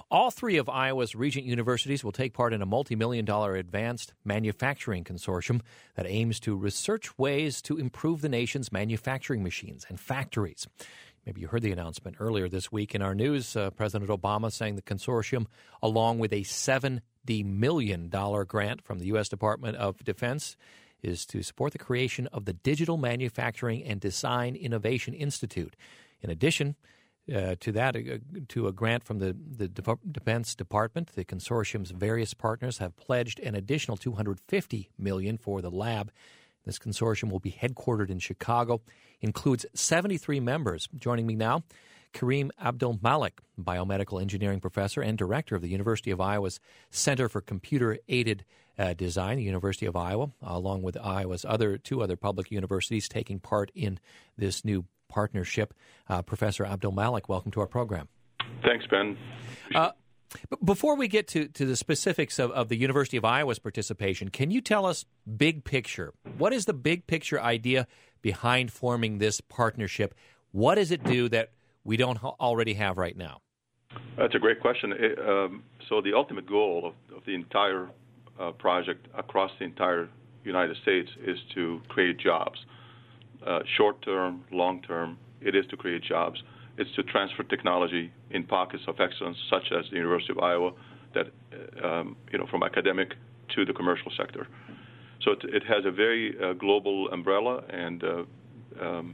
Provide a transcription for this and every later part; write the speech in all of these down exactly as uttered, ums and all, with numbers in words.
All three of Iowa's Regent universities will take part in a multi-million dollar advanced manufacturing consortium that aims to research ways to improve the nation's manufacturing machines and factories. Maybe you heard the announcement earlier this week in our news. Uh, President Obama saying the consortium, along with a seventy million dollars grant from the U S Department of Defense, is to support the creation of the Digital Manufacturing and Design Innovation Institute. In addition uh, to that, uh, to a grant from the, the De- Defense Department, the consortium's various partners have pledged an additional two hundred fifty million dollars for the lab. This consortium will be headquartered in Chicago, includes seventy-three members. Joining me now, Kareem Abdul-Malik, biomedical engineering professor and director of the University of Iowa's Center for Computer-Aided uh, Design, the University of Iowa, along with Iowa's other two other public universities taking part in this new partnership. Uh, Professor Abdul-Malik, welcome to our program. Thanks, Ben. Uh, b- before we get to, to the specifics of, of the University of Iowa's participation, can you tell us big picture? What is the big picture idea behind forming this partnership? What does it do that we don't already have right now? That's a great question. It, um, so the ultimate goal of, of the entire uh, project across the entire United States is to create jobs. Uh, short-term, long-term, it is to create jobs. It's to transfer technology in pockets of excellence, such as the University of Iowa, that um, you know, from academic to the commercial sector. So it, it has a very uh, global umbrella and uh, um,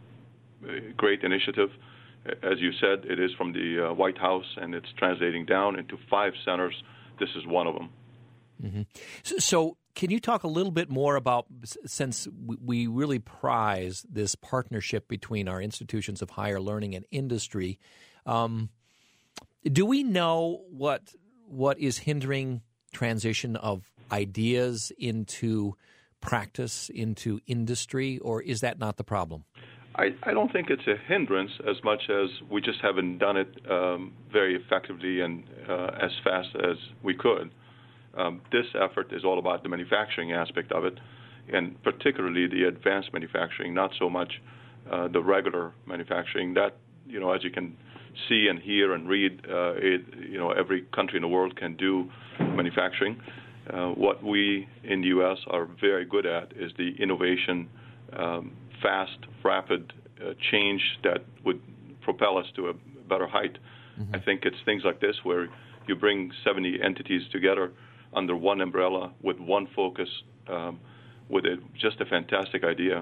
great initiative. As you said, it is from the uh, White House, and it's translating down into five centers. This is one of them. Mm-hmm. So, so can you talk a little bit more about, since we really prize this partnership between our institutions of higher learning and industry, um, do we know what what is hindering transition of ideas into practice, into industry, or is that not the problem? I, I don't think it's a hindrance as much as we just haven't done it um, very effectively and uh, as fast as we could. Um, this effort is all about the manufacturing aspect of it, and particularly the advanced manufacturing, not so much uh, the regular manufacturing. That, you know, as you can see and hear and read, uh, it, you know, every country in the world can do manufacturing. Uh, what we in the U S are very good at is the innovation, um, fast, rapid uh, change that would propel us to a better height. Mm-hmm. I think it's things like this where you bring seventy entities together under one umbrella with one focus, um, with a, just a fantastic idea.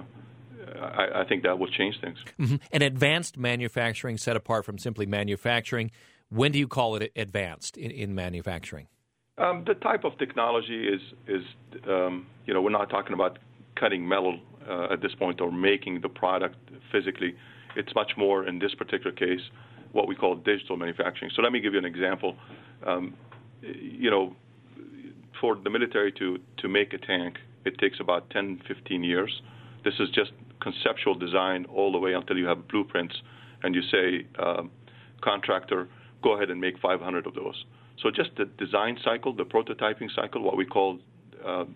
I, I think that will change things. Mm-hmm. And advanced manufacturing, set apart from simply manufacturing, when do you call it advanced in, in manufacturing? Um, the type of technology is, is um, you know, we're not talking about cutting metal uh, at this point or making the product physically. It's much more, in this particular case, what we call digital manufacturing. So let me give you an example. Um, you know, for the military to, to make a tank, it takes about ten, fifteen years. This is just conceptual design all the way until you have blueprints and you say, um, contractor, go ahead and make five hundred of those. So just the design cycle, the prototyping cycle, what we call, uh,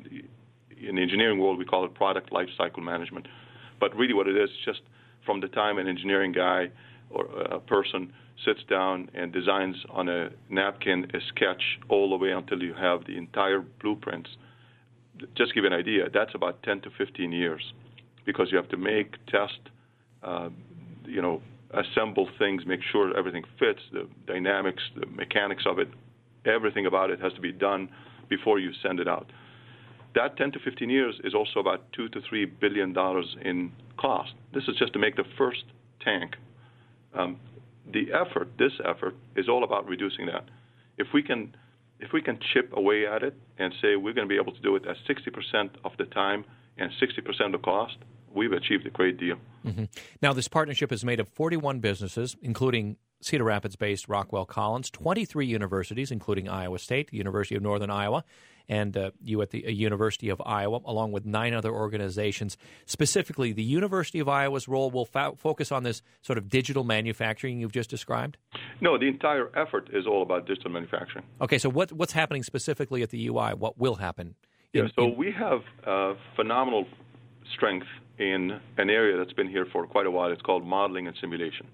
in the engineering world, we call it product life cycle management. But really what it is, just from the time an engineering guy or a person sits down and designs on a napkin a sketch all the way until you have the entire blueprints. Just to give you an idea, that's about ten to fifteen years because you have to make, test, uh, you know, assemble things, make sure everything fits, the dynamics, the mechanics of it, everything about it has to be done before you send it out. That ten to fifteen years is also about two to three billion dollars in cost. This is just to make the first tank. Um, the effort, this effort, is all about reducing that. If we can, if we can chip away at it and say we're going to be able to do it at sixty percent of the time and sixty percent of the cost, we've achieved a great deal. Mm-hmm. Now, this partnership is made of forty-one businesses, including Cedar Rapids-based Rockwell Collins, twenty-three universities, including Iowa State, the University of Northern Iowa, and uh, you at the uh, University of Iowa, along with nine other organizations. Specifically, the University of Iowa's role will fo- focus on this sort of digital manufacturing you've just described? No, the entire effort is all about digital manufacturing. Okay, so what, what's happening specifically at the U I? What will happen? In, yeah, so in... we have uh, phenomenal strength in an area that's been here for quite a while. It's called modeling and simulation.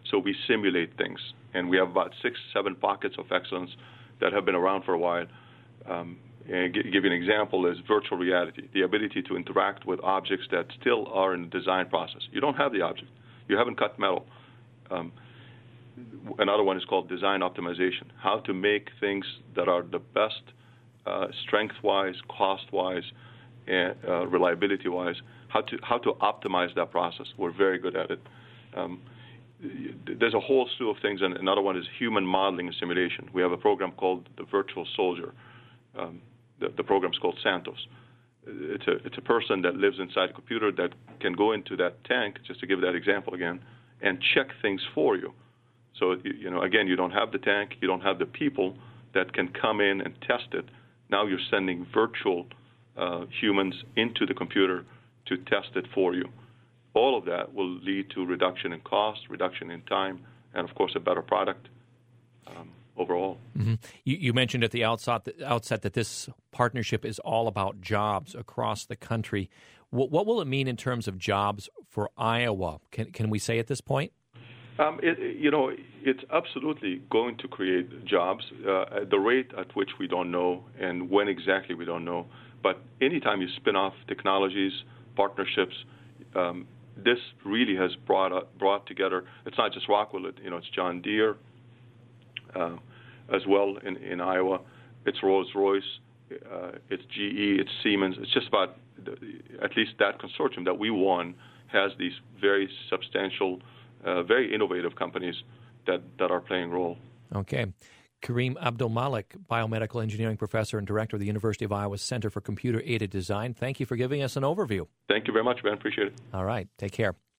So we simulate things, and we have about six, seven pockets of excellence that have been around for a while. Um, and g- give you an example is virtual reality, the ability to interact with objects that still are in the design process. You don't have the object. You haven't cut metal. Um, another one is called design optimization, how to make things that are the best uh, strength-wise, cost-wise, and uh, reliability-wise, how to how to optimize that process. We're very good at it. Um, there's a whole slew of things, and another one is human modeling and simulation. We have a program called the Virtual Soldier. Um, the, the program's called Santos. It's a it's a person that lives inside a computer that can go into that tank, just to give that example again, and check things for you. So, you know, again, you don't have the tank, you don't have the people that can come in and test it. Now you're sending virtual uh, humans into the computer to test it for you. All of that will lead to reduction in cost, reduction in time, and, of course, a better product um, overall. Mm-hmm. You, you mentioned at the outset, outset that this partnership is all about jobs across the country. What, what will it mean in terms of jobs for Iowa? Can, can we say at this point? Um, it, you know, it's absolutely going to create jobs uh, at the rate at which we don't know and when exactly we don't know. But anytime you spin off technologies, partnerships, um, this really has brought uh, brought together. It's not just Rockwell. It, you know, it's John Deere uh, as well in, in Iowa. It's Rolls-Royce. Uh, it's G E. It's Siemens. It's just about the, at least that consortium that we won has these very substantial, Uh, very innovative companies that, that are playing a role. Okay. Kareem Abdul-Malik, biomedical engineering professor and director of the University of Iowa Center for Computer-Aided Design. Thank you for giving us an overview. Thank you very much, Ben. Appreciate it. All right. Take care.